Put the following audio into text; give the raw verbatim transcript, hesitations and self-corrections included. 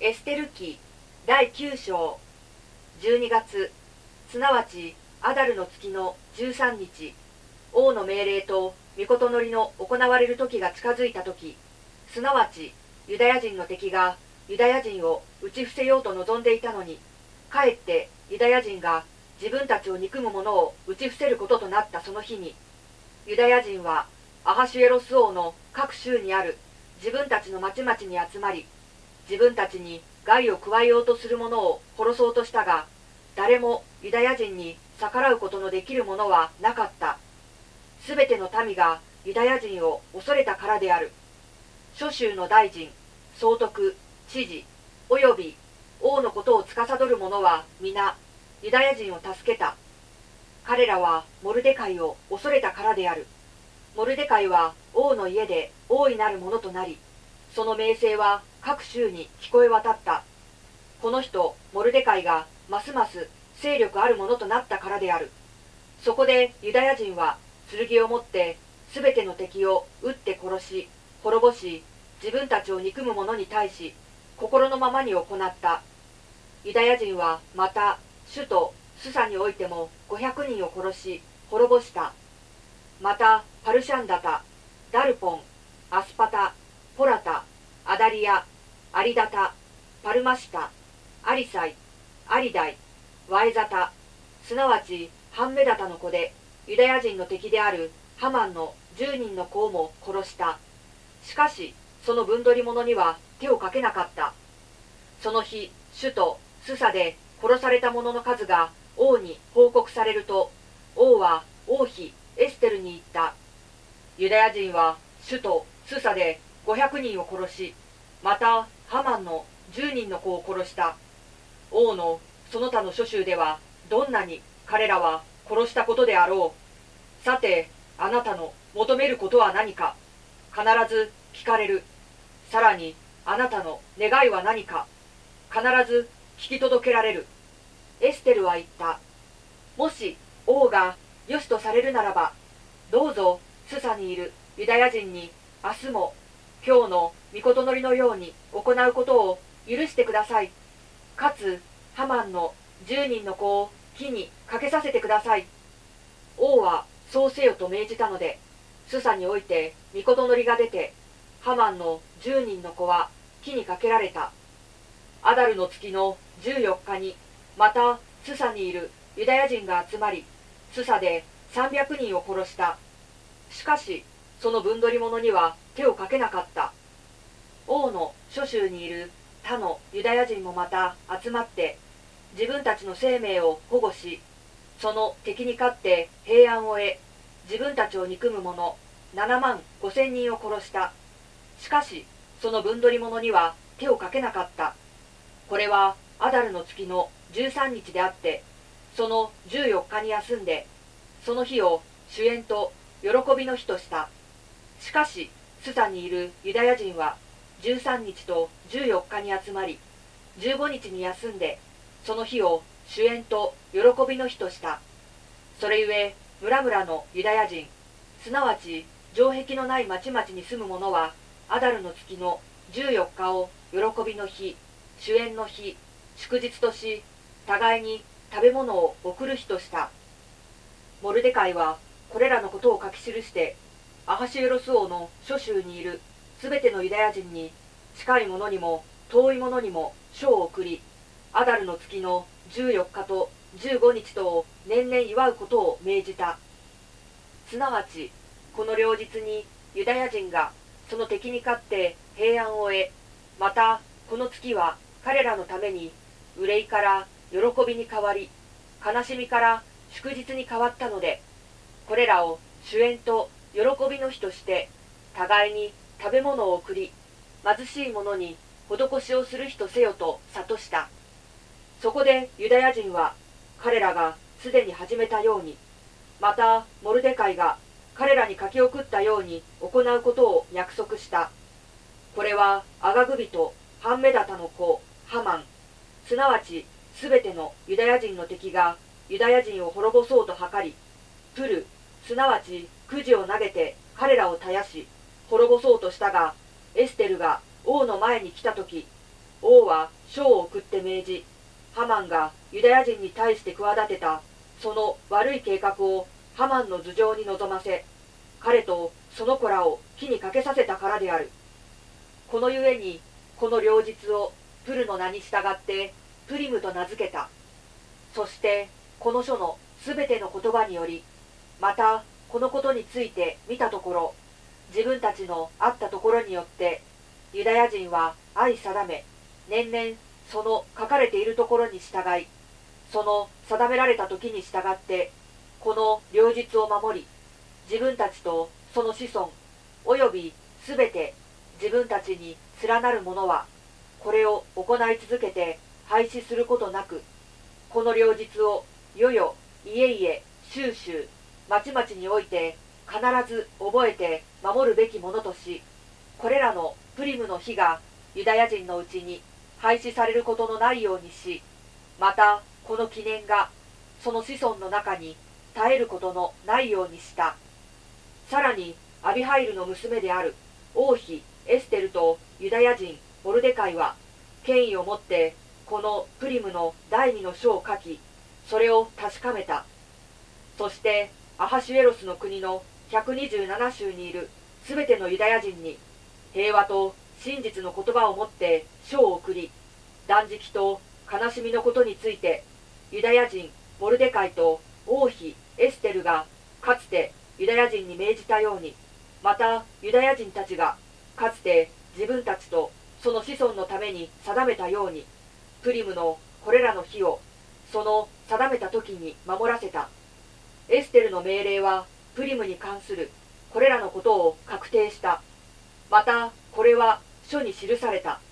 エステル記だいきゅう章じゅうにがつ、すなわちアダルの月のじゅうさんにち、王の命令と御事のりの行われる時が近づいた時、すなわちユダヤ人の敵がユダヤ人を打ち伏せようと望んでいたのに、かえってユダヤ人が自分たちを憎む者を打ち伏せることとなったその日に、ユダヤ人はアハシュエロス王の各州にある自分たちの町々に集まり、自分たちに害を加えようとする者を殺そうとしたが、誰もユダヤ人に逆らうことのできる者はなかった。すべての民がユダヤ人を恐れたからである。諸州の大臣、総督、知事、および王のことを司る者は皆、ユダヤ人を助けた。彼らはモルデカイを恐れたからである。モルデカイは王の家で大いなるものとなり、その名声は各州に聞こえ渡った。この人、モルデカイがますます勢力あるものとなったからである。そこでユダヤ人は剣を持ってすべての敵を撃って殺し、滅ぼし、自分たちを憎む者に対し、心のままに行った。ユダヤ人はまた、首都スサにおいてもごひゃくにんを殺し、滅ぼした。また、パルシャンダタ、ダルポン、アスパタ、ポラタ、アダリア、アリダタ、パルマシタ、アリサイ、アリダイ、ワエザタ、すなわちハンメダタの子でユダヤ人の敵であるハマンのじゅうにんの子をも殺した。しかしその分取り者には手をかけなかった。その日、首都スサで殺された者の数が王に報告されると、王は王妃エステルに言った。ユダヤ人は首都スサでごひゃくにんを殺し、またハマンのじゅうにんの子を殺した。王のその他の諸州ではどんなに彼らは殺したことであろう。さて、あなたの求めることは何か。必ず聞かれる。さらにあなたの願いは何か。必ず聞き届けられる。エステルは言った。もし王がよしとされるならば、どうぞスサにいるユダヤ人に明日も今日の御事のりのように行うことを許してください。かつハマンのじゅうにんの子を火にかけさせてください。王はそうせよと命じたので、スサにおいて御事のりが出て、ハマンのじゅうにんの子は火にかけられた。アダルの月のじゅうよっかに、またスサにいるユダヤ人が集まり、スサでさんびゃくにんを殺した。しかしその分取り者には手をかけなかった。王の諸州にいる他のユダヤ人もまた集まって自分たちの生命を保護し、その敵に勝って平安を得、自分たちを憎む者ななまんごせんにんを殺した。しかしその分取り者には手をかけなかった。これはアダルの月のじゅうさんにちであって、そのじゅうよっかに休んで、その日を主宴と喜びの日とした。しかしスサにいるユダヤ人はじゅうさんにちとじゅうよっかに集まり、じゅうごにちに休んで、その日を主宴と喜びの日とした。それゆえ村々のユダヤ人、すなわち城壁のない町々に住む者は、アダルの月のじゅうよっかを喜びの日、主宴の日、祝日とし、互いに食べ物を送る日とした。モルデカイはこれらのことを書き記して、アハシュエロス王の諸州にいるすべてのユダヤ人に、近い者にも遠い者にも書を送り、アダルの月のじゅうよっかとじゅうごにちとを年々祝うことを命じた。すなわちこの両日にユダヤ人がその敵に勝って平安を得、またこの月は彼らのために憂いから喜びに変わり、悲しみから祝日に変わったので、これらを主宴と喜びの日として互いに食べ物を送り、貧しい者に施しをする日とせよと諭した。そこでユダヤ人は彼らがすでに始めたように、またモルデカイが彼らに書き送ったように行うことを約束した。これはアガグ人ハンメダタの子ハマン、すなわちすべてのユダヤ人の敵がユダヤ人を滅ぼそうと図り、プル、すなわちくじを投げて彼らを絶やし滅ぼそうとしたが、エステルが王の前に来たとき、 王は書を送って命じ、ハマンがユダヤ人に対して企てたその悪い計画をハマンの頭上に臨ませ、彼とその子らを火にかけさせたからである。このゆえにこの両日をプルの名に従ってプリムと名付けた。そしてこの書のすべての言葉により、またこのことについて見たところ、自分たちのあったところによってユダヤ人は相定め、年々その書かれているところに従い、その定められた時に従ってこの両日を守り、自分たちとその子孫およびすべて自分たちに連なる者はこれを行い続けて廃止することなく、この両日を世々家々州州町々において必ず覚えて守るべきものとし、これらのプリムの日がユダヤ人のうちに廃止されることのないようにし、またこの記念がその子孫の中に絶えることのないようにした。さらにアビハイルの娘である王妃エステルとユダヤ人モルデカイは権威を持ってこのプリムの第二の書を書き、それを確かめた。そしてアハシュエロスの国のひゃくにじゅうなな州にいるすべてのユダヤ人に平和と真実の言葉を持って書を送り、断食と悲しみのことについてユダヤ人モルデカイと王妃エステルがかつてユダヤ人に命じたように、またユダヤ人たちがかつて自分たちとその子孫のために定めたように、プリムのこれらの日をその定めた時に守らせた。エステルの命令はプリムに関するこれらのことを確定した。またこれは書に記された。